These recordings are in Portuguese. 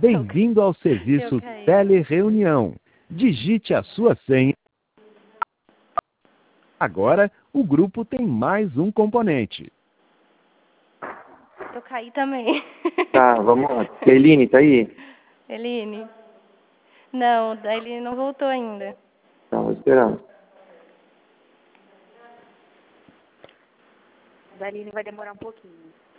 Bem-vindo ao serviço Telereunião. Digite a sua senha. Agora, o grupo tem mais um componente. Eu caí também. Tá, vamos lá. Eline, tá aí? Eline? Não, a Eline não voltou ainda. Tava esperando. A Eline vai demorar um pouquinho.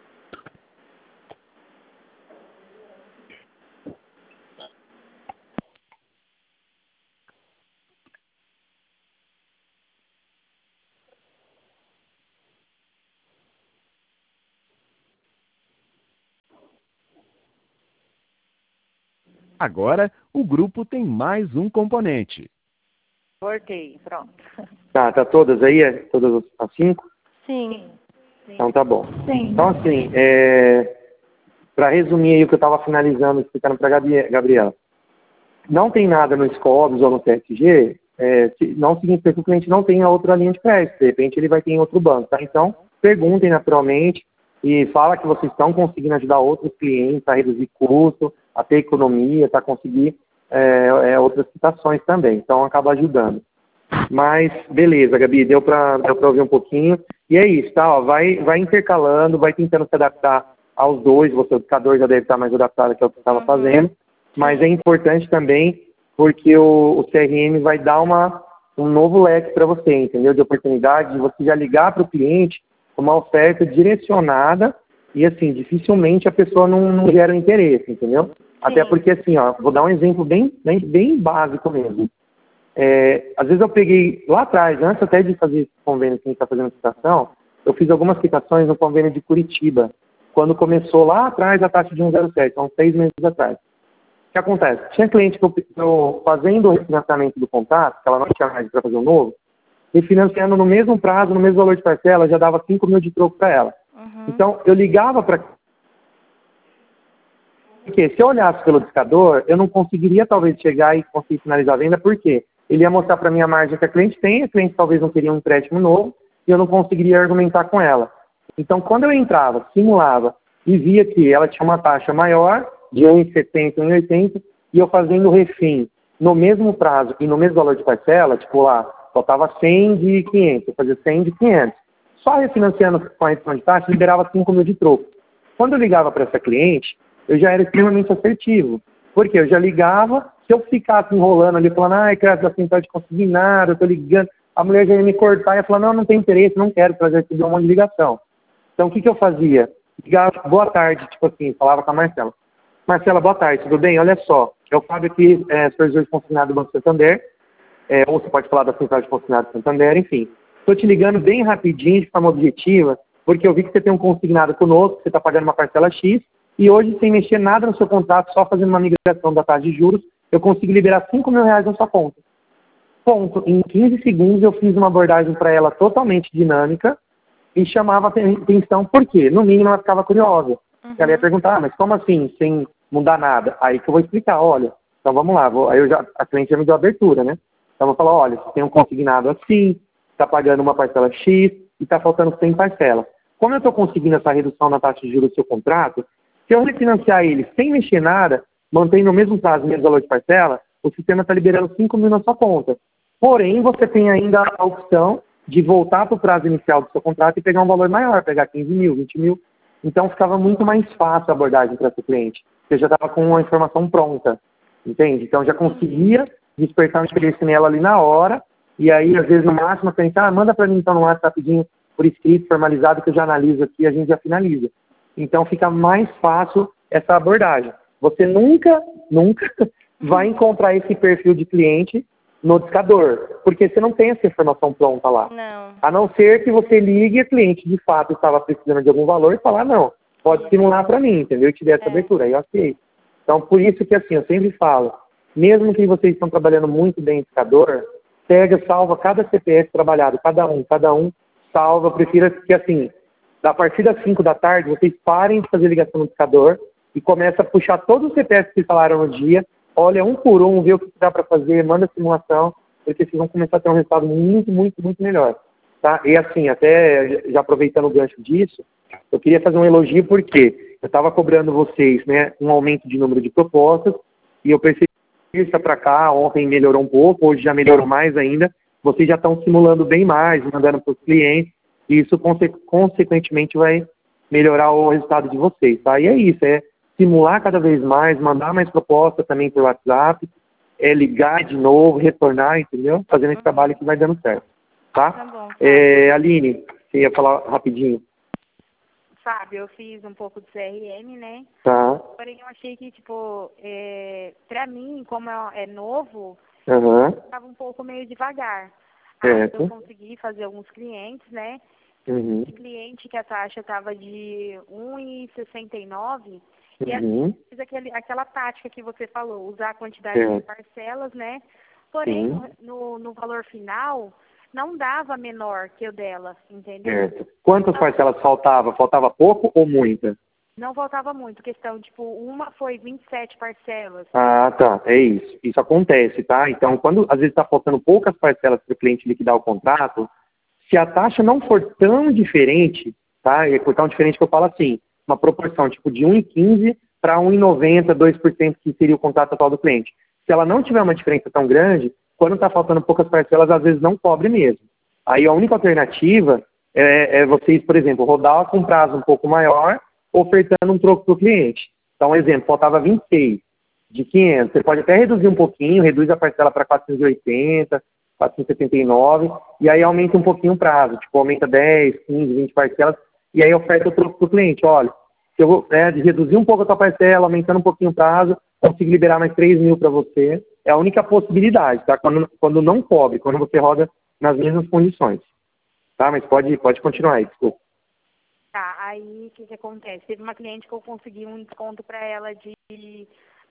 Agora, o grupo tem mais um componente. Voltei, pronto. Tá todas aí? Todas as 5? Sim. Então tá bom. Sim. Então assim, para resumir aí o que eu estava finalizando, explicando para a Gabriela. Não tem nada no Scobs ou no TSG, não significa que o cliente não tenha outra linha de crédito. De repente ele vai ter em outro banco, tá? Então, perguntem naturalmente e fala que vocês estão conseguindo ajudar outros clientes a reduzir custo, a ter economia, a conseguir outras situações também. Então, acaba ajudando. Mas, beleza, Gabi, deu para ouvir um pouquinho. E é isso, tá? Ó, vai intercalando, vai tentando se adaptar aos dois. Você, o educador, já deve estar mais adaptado que é o que estava fazendo. Mas é importante também porque o CRM vai dar um novo leque para você, entendeu? De oportunidade de você já ligar para o cliente uma oferta direcionada e, assim, dificilmente a pessoa não gera interesse, entendeu? Sim. Até porque, assim, ó, vou dar um exemplo bem básico mesmo. Às vezes eu peguei lá atrás, antes até de fazer esse convênio que a gente está fazendo citação, eu fiz algumas citações no convênio de Curitiba, quando começou lá atrás a taxa de 1,07, há uns 6 meses atrás. O que acontece? Tinha cliente que eu fazendo o refinanciamento do contrato, que ela não tinha mais para fazer um novo, refinanciando no mesmo prazo, no mesmo valor de parcela, já dava 5 mil de troco para ela. Então, eu ligava para... Porque se eu olhasse pelo discador, eu não conseguiria talvez chegar e conseguir finalizar a venda, por quê? Ele ia mostrar para mim a margem que a cliente tem, a cliente talvez não queria um empréstimo novo, e eu não conseguiria argumentar com ela. Então, quando eu entrava, simulava, e via que ela tinha uma taxa maior, de 1,70, 1,80, e eu fazendo o refim no mesmo prazo e no mesmo valor de parcela, tipo lá, faltava 100 de 500, eu fazia 100 de 500. Só refinanciando com a redução de taxa, liberava 5 mil de troco. Quando eu ligava para essa cliente, eu já era extremamente assertivo. Porque eu já ligava, se eu ficasse enrolando ali, falando, cara, assim, não pode conseguir nada, eu tô ligando, a mulher já ia me cortar e ia falar, não tem interesse, não quero trazer aqui um monte de ligação. Então, o que eu fazia? Ligava, boa tarde, tipo assim, falava com a Marcela. Marcela, boa tarde, tudo bem? Olha só, eu Fábio aqui, supervisor de consignado do Banco Santander, ou você pode falar da Central de Consignado do Santander, enfim. Estou te ligando bem rapidinho, de forma objetiva, porque eu vi que você tem um consignado conosco, você está pagando uma parcela X, e hoje, sem mexer nada no seu contrato, só fazendo uma migração da taxa de juros, eu consigo liberar 5 mil reais na sua conta. Ponto. Em 15 segundos eu fiz uma abordagem para ela totalmente dinâmica e chamava a atenção, por quê? No mínimo ela ficava curiosa. Ela ia perguntar, mas como assim, sem mudar nada? Aí que eu vou explicar, olha, então vamos lá, a cliente já me deu abertura, né? Então eu vou falar, olha, você tem um consignado assim, está pagando uma parcela X e está faltando 100 parcelas. Como eu estou conseguindo essa redução na taxa de juros do seu contrato, se eu refinanciar ele sem mexer nada, mantendo o mesmo prazo, o mesmo valor de parcela, o sistema está liberando 5 mil na sua conta. Porém, você tem ainda a opção de voltar para o prazo inicial do seu contrato e pegar um valor maior, pegar 15 mil, 20 mil. Então, ficava muito mais fácil a abordagem para esse cliente. Você já estava com a informação pronta, entende? Então, já conseguia despertar um interesse nela ali na hora, e aí, às vezes, no máximo, a cliente, manda para mim, então, no WhatsApp rapidinho, por escrito, formalizado, que eu já analiso aqui e a gente já finaliza. Então, fica mais fácil essa abordagem. Você nunca vai encontrar esse perfil de cliente no discador, porque você não tem essa informação pronta lá. Não. A não ser que você ligue a cliente de fato estava precisando de algum valor e falar, não, pode simular para mim, entendeu? E te der essa abertura, aí ok. Então, por isso que assim, eu sempre falo, mesmo que vocês estão trabalhando muito bem em discador, salva cada CPF trabalhado, cada um, salva, prefira que assim, a partir das 5 da tarde, vocês parem de fazer ligação no discador e começa a puxar todos os CPFs que falaram no dia, olha um por um, vê o que dá para fazer, manda a simulação, porque vocês vão começar a ter um resultado muito, muito, muito melhor. Tá? E assim, até já aproveitando o gancho disso, eu queria fazer um elogio porque eu estava cobrando vocês, né, um aumento de número de propostas, e eu percebi que para cá, ontem melhorou um pouco, hoje já melhorou mais ainda, vocês já estão simulando bem mais, mandando para os clientes, e isso consequentemente vai melhorar o resultado de vocês, tá? E é isso, é simular cada vez mais, mandar mais propostas também por WhatsApp, ligar de novo, retornar, entendeu? Fazendo esse trabalho que vai dando certo, tá? Tá bom. Aline, você ia falar rapidinho. Fábio, eu fiz um pouco de CRM, né? Tá. Porém, eu achei que, tipo, pra mim, como é novo, estava um pouco meio devagar. Aí eu consegui fazer alguns clientes, né? De cliente que a taxa estava de R$ 1,69, e assim, fiz aquela tática que você falou, usar a quantidade de parcelas, né? Porém, no valor final, não dava menor que o dela, entendeu? Certo. Quantas parcelas faltava? Faltava pouco ou muita? Não faltava muito, questão, tipo, uma foi 27 parcelas. Ah, tá, é isso. Isso acontece, tá? Então, quando às vezes está faltando poucas parcelas para o cliente liquidar o contrato, se a taxa não for tão diferente, tá? E por tão diferente que eu falo assim, uma proporção tipo de 1,15 para 1,90, 2% que seria o contrato atual do cliente. Se ela não tiver uma diferença tão grande, quando está faltando poucas parcelas, às vezes não cobre mesmo. Aí a única alternativa é vocês, por exemplo, rodar com prazo um pouco maior, ofertando um troco para o cliente. Então, exemplo, faltava 26 de 500. Você pode até reduzir um pouquinho, reduz a parcela para 480, 479, e aí aumenta um pouquinho o prazo. Tipo, aumenta 10, 15, 20 parcelas, e aí oferta o troco para o cliente. Olha, se eu vou reduzir um pouco a tua parcela, aumentando um pouquinho o prazo, consigo liberar mais 3 mil para você. É a única possibilidade, tá? Quando não cobre, quando você roda nas mesmas condições. Tá? Mas pode continuar aí, desculpa. Tá, aí o que acontece? Teve uma cliente que eu consegui um desconto para ela de R$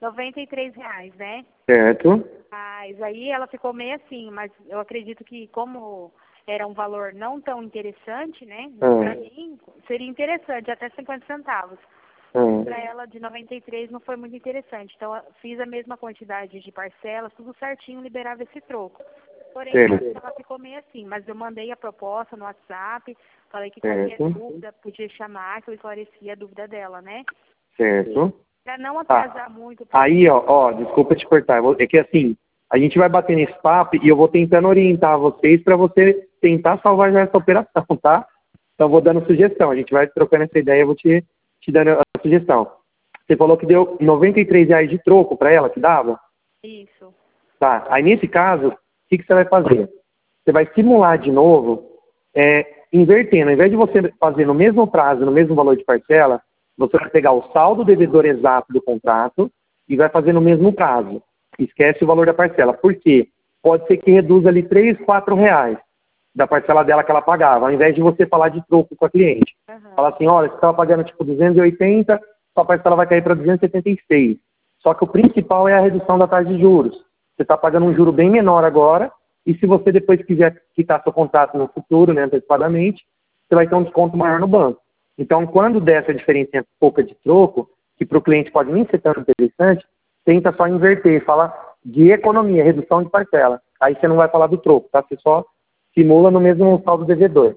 93, né? Certo. Mas aí ela ficou meio assim, mas eu acredito que como era um valor não tão interessante, né? Para mim seria interessante, até 50 centavos. Para ela de 93 não foi muito interessante. Então eu fiz a mesma quantidade de parcelas, tudo certinho, liberava esse troco. Porém, ela ficou meio assim, mas eu mandei a proposta no WhatsApp, falei que qualquer dúvida podia chamar, que eu esclarecia a dúvida dela, né? Certo. Para não atrasar muito. Aí, desculpa te cortar, é que assim, a gente vai bater nesse papo e eu vou tentando orientar vocês para você tentar salvar já essa operação, tá? Então, vou dando sugestão, a gente vai trocando essa ideia, eu vou te dando a sugestão. Você falou que deu R$ 93 de troco para ela, que dava? Isso. Tá, aí nesse caso, o que você vai fazer? Você vai simular de novo, invertendo. Ao invés de você fazer no mesmo prazo, no mesmo valor de parcela, você vai pegar o saldo devedor exato do contrato e vai fazer no mesmo prazo. Esquece o valor da parcela. Por quê? Pode ser que reduza ali R$ 3, R$ 4 da parcela dela que ela pagava, ao invés de você falar de troco com a cliente. Fala assim, olha, você estava pagando tipo 280, sua parcela vai cair para 276. Só que o principal é a redução da taxa de juros. Você está pagando um juro bem menor agora, e se você depois quiser quitar seu contrato no futuro, né, antecipadamente, você vai ter um desconto maior no banco. Então, quando der essa diferença pouca de troco, que para o cliente pode nem ser tão interessante, tenta só inverter, fala de economia, redução de parcela. Aí você não vai falar do troco, tá? Você só simula no mesmo saldo devedor.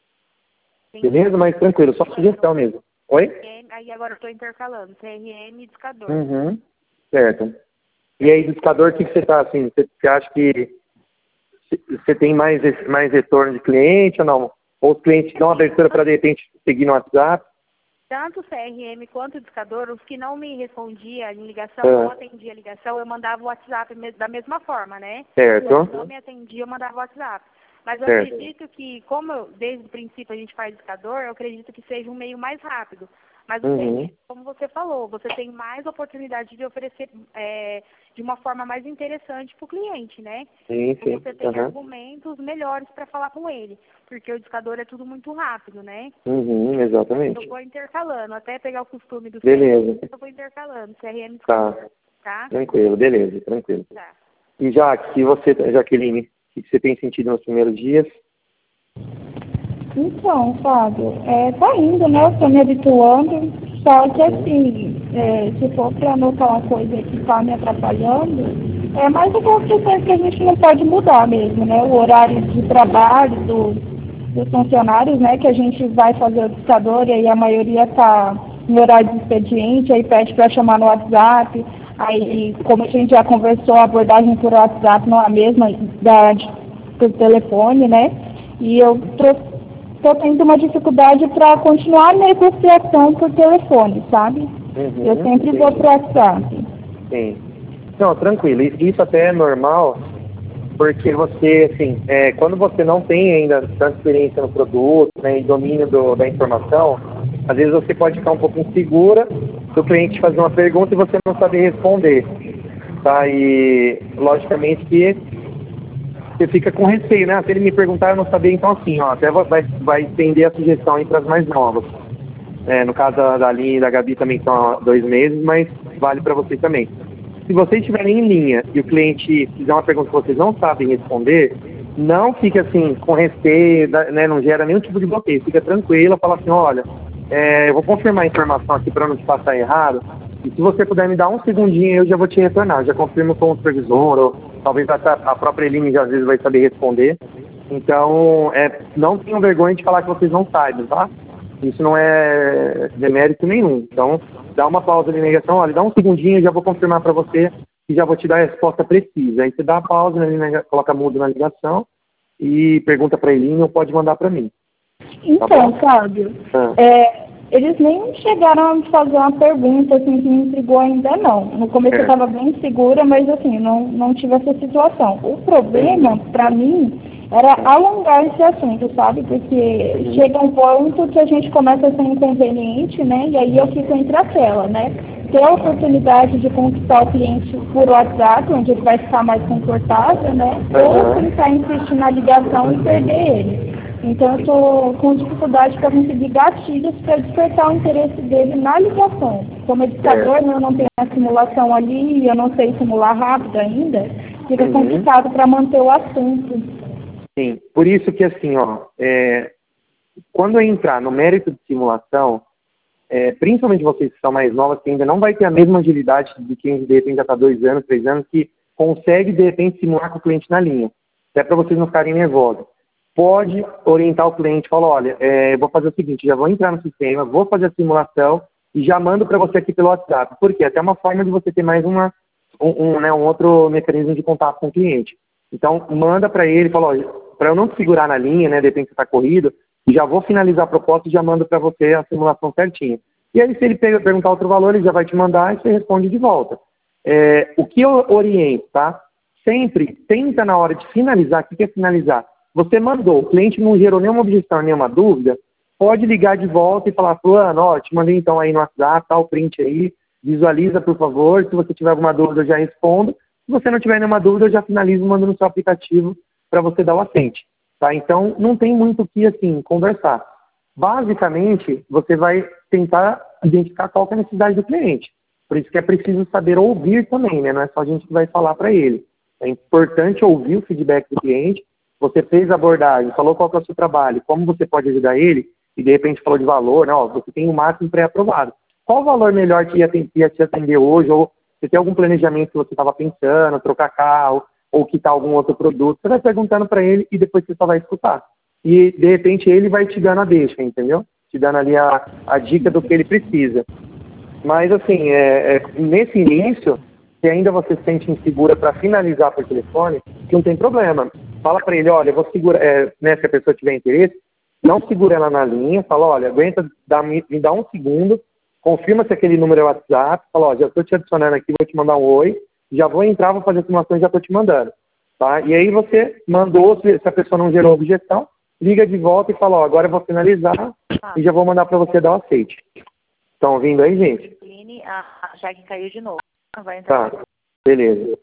Beleza? Mas tranquilo, só sugestão mesmo. Oi? Aí agora eu estou intercalando, CRM e discador. Certo. E aí, discador, o que você está assim? Você acha que você tem mais retorno de cliente ou não? Ou os clientes dão abertura para, de repente, seguir no WhatsApp? Tanto o CRM quanto o discador, os que não me respondiam em ligação, não atendia a ligação, eu mandava o WhatsApp da mesma forma, né? Certo. Se não me atendia, eu mandava o WhatsApp. Mas eu acredito que, como desde o princípio a gente faz discador, eu acredito que seja um meio mais rápido. Mas, como você falou, você tem mais oportunidade de oferecer de uma forma mais interessante para o cliente, né? Sim. Você tem argumentos melhores para falar com ele, porque o discador é tudo muito rápido, né? Exatamente. Eu vou intercalando, até pegar o costume do Beleza. CRM, eu vou intercalando, CRM discador, tá? Tranquilo, beleza, tranquilo. Tá. E Jaqueline, o que você tem sentido nos primeiros dias? Então, Fábio, tá indo, né? Eu tô me habituando, só que assim, se for para anotar uma coisa que tá me atrapalhando, é mais aquelas questões que a gente não pode mudar mesmo, né? O horário de trabalho dos funcionários, né? Que a gente vai fazer o discador e aí a maioria tá no horário de expediente, aí pede para chamar no WhatsApp. Aí, como a gente já conversou, a abordagem por WhatsApp não é a mesma por telefone, né? E eu estou tendo uma dificuldade para continuar a negociação por telefone, sabe? Eu sempre vou para o WhatsApp. Sim. Não, tranquilo. Isso até é normal, porque você, assim, quando você não tem ainda tanta experiência no produto, né, e domínio da informação, às vezes você pode ficar um pouco insegura do cliente fazer uma pergunta e você não saber responder, tá? E, logicamente, que você fica com receio, né? Se ele me perguntar, eu não saber, então, assim, ó, até vai estender a sugestão aí para as mais novas. No caso da Aline e da Gabi também são há 2 meses, mas vale para vocês também. Se vocês estiverem em linha e o cliente fizer uma pergunta que vocês não sabem responder, não fique assim, com receio, né, não gera nenhum tipo de bloqueio. Fica tranquila, fala assim, olha, eu vou confirmar a informação aqui para não te passar errado, e se você puder me dar um segundinho, eu já vou te retornar. Eu já confirmo com o supervisor, ou talvez a própria Eline às vezes vai saber responder. Então, não tenham vergonha de falar que vocês não sabem, tá? Isso não é demérito nenhum. Então, dá uma pausa de ligação, olha, dá um segundinho, eu já vou confirmar para você e já vou te dar a resposta precisa. Aí você dá a pausa, né, coloca mudo na ligação e pergunta para a Eline ou pode mandar para mim. Então, Fábio, eles nem chegaram a me fazer uma pergunta assim, que me intrigou ainda não. No começo eu estava bem segura, mas assim, não tive essa situação. O problema, para mim, era alongar esse assunto, sabe? Porque chega um ponto que a gente começa a ser inconveniente, né? E aí eu fico entre a tela, né? Ter a oportunidade de conquistar o cliente por WhatsApp, onde ele vai ficar mais confortável, né? Ou tentar insistir na ligação e perder ele. Então eu estou com dificuldade para conseguir gatilhos para despertar o interesse dele na ligação. Como educador, eu não tenho a simulação ali, eu não sei simular rápido ainda, fica complicado para manter o assunto. Sim, por isso que assim, ó, quando eu entrar no mérito de simulação, principalmente vocês que são mais novas, que ainda não vai ter a mesma agilidade de quem de repente já está 2 anos, 3 anos, que consegue de repente simular com o cliente na linha, até para vocês não ficarem nervosos. Pode orientar o cliente, falar, olha, eu vou fazer o seguinte, já vou entrar no sistema, vou fazer a simulação e já mando para você aqui pelo WhatsApp. Por quê? Até uma forma de você ter mais um outro mecanismo de contato com o cliente. Então, manda para ele, fala, olha, para eu não te segurar na linha, né, de repente você está corrido, já vou finalizar a proposta e já mando para você a simulação certinha. E aí, se ele perguntar outro valor, ele já vai te mandar e você responde de volta. O que eu oriento, tá? Sempre tenta na hora de finalizar, o que é finalizar? Você mandou, o cliente não gerou nenhuma objeção, nenhuma dúvida, pode ligar de volta e falar, fulano, ó, te mandei então aí no WhatsApp, tá o print aí, visualiza por favor, se você tiver alguma dúvida eu já respondo, se você não tiver nenhuma dúvida eu já finalizo, mando no seu aplicativo para você dar o assente, tá? Então não tem muito o que, assim, conversar. Basicamente, você vai tentar identificar qual que é a necessidade do cliente, por isso que é preciso saber ouvir também, né? Não é só a gente que vai falar para ele, é importante ouvir o feedback do cliente. Você fez a abordagem, falou qual que é o seu trabalho, como você pode ajudar ele, e de repente falou de valor, né? Ó, você tem o máximo pré-aprovado. Qual o valor melhor que ia te atender hoje? Ou você tem algum planejamento que você estava pensando, trocar carro, ou quitar algum outro produto? Você vai perguntando para ele e depois você só vai escutar. E de repente ele vai te dando a deixa, entendeu? Te dando ali a dica do que ele precisa. Mas assim, nesse início, se ainda você se sente insegura para finalizar por telefone, não tem problema. Fala para ele, olha, eu vou segurar, né, se a pessoa tiver interesse, não segura ela na linha, fala, olha, aguenta, me dá um segundo, confirma se aquele número é WhatsApp, fala, ó, já estou te adicionando aqui, vou te mandar um oi, já vou entrar, vou fazer a simulação e já estou te mandando, tá? E aí você mandou, se a pessoa não gerou objeção, liga de volta e fala, ó, agora eu vou finalizar e já vou mandar para você dar o aceite. Estão ouvindo aí, gente? Aline, a Jaque caiu de novo. Vai entrar. Tá, beleza.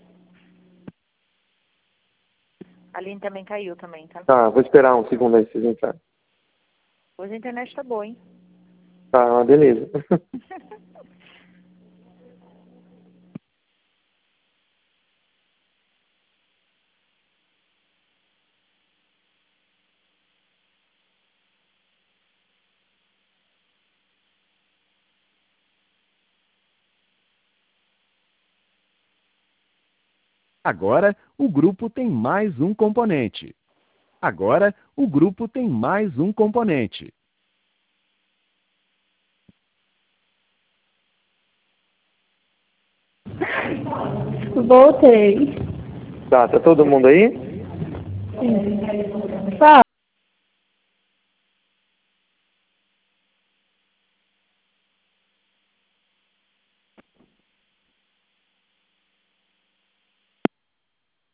A Aline também caiu também, tá? Tá, vou esperar um segundo aí pra vocês entrarem. Hoje a internet tá boa, hein? Tá, beleza. Agora, o grupo tem mais um componente. Agora, o grupo tem mais um componente. Voltei. Tá todo mundo aí? Sim. Fala.